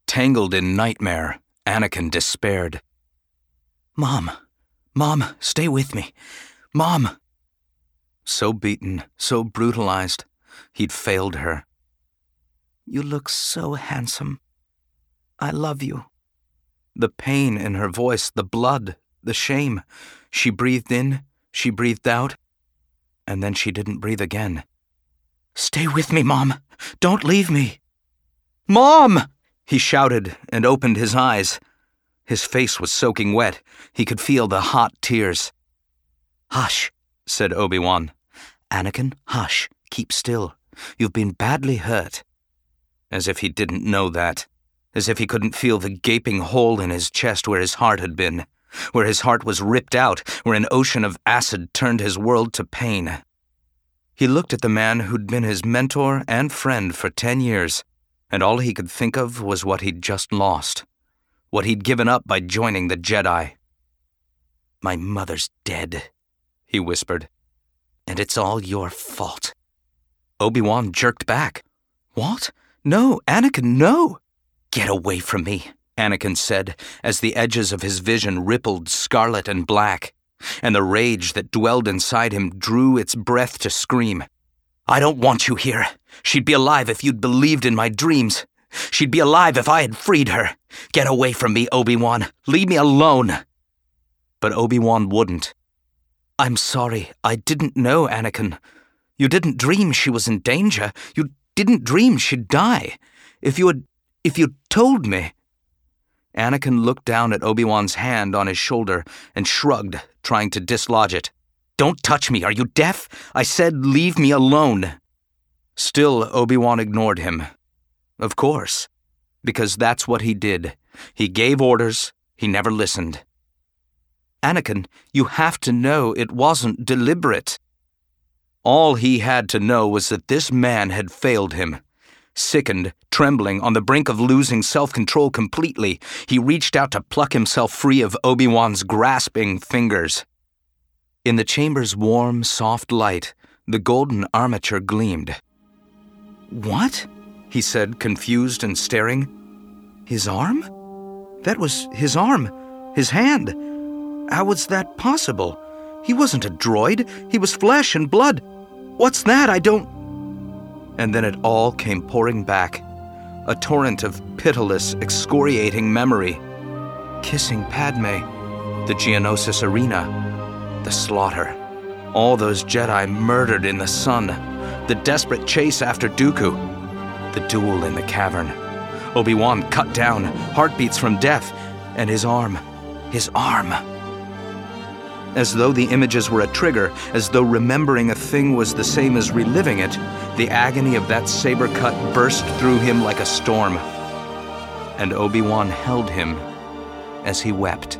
Tangled in nightmare, Anakin despaired. Mom, stay with me. Mom. So beaten, so brutalized, he'd failed her. You look so handsome. I love you. The pain in her voice, the blood, the shame. She breathed in, she breathed out, and then she didn't breathe again. Stay with me, Mom. Don't leave me. Mom! He shouted and opened his eyes. His face was soaking wet. He could feel the hot tears. Hush, said Obi-Wan. Anakin, hush. Keep still. You've been badly hurt. As if he didn't know that. As if he couldn't feel the gaping hole in his chest where his heart had been. Where his heart was ripped out, where an ocean of acid turned his world to pain. He looked at the man who'd been his mentor and friend for 10 years, and all he could think of was what he'd just lost. What he'd given up by joining the Jedi. My mother's dead, he whispered. And it's all your fault. Obi-Wan jerked back. What? No, Anakin, no! Get away from me, Anakin said, as the edges of his vision rippled scarlet and black, and the rage that dwelled inside him drew its breath to scream. I don't want you here. She'd be alive if you'd believed in my dreams. She'd be alive if I had freed her. Get away from me, Obi-Wan. Leave me alone. But Obi-Wan wouldn't. I'm sorry. I didn't know, Anakin. You didn't dream she was in danger. You didn't dream she'd die. If you'd told me. Anakin looked down at Obi-Wan's hand on his shoulder and shrugged, trying to dislodge it. Don't touch me. Are you deaf? I said leave me alone. Still, Obi-Wan ignored him. Of course, because that's what he did. He gave orders. He never listened. Anakin, you have to know it wasn't deliberate. All he had to know was that this man had failed him. Sickened, trembling, on the brink of losing self-control completely, he reached out to pluck himself free of Obi-Wan's grasping fingers. In the chamber's warm, soft light, the golden armature gleamed. What? He said, confused and staring. His arm? That was his arm. His hand. How was that possible? He wasn't a droid. He was flesh and blood. What's that? I don't... And then it all came pouring back. A torrent of pitiless, excoriating memory. Kissing Padme. The Geonosis arena. The slaughter. All those Jedi murdered in the sun. The desperate chase after Dooku. The duel in the cavern. Obi-Wan cut down, heartbeats from death, and his arm. His arm. As though the images were a trigger, as though remembering a thing was the same as reliving it, the agony of that saber cut burst through him like a storm. And Obi-Wan held him as he wept.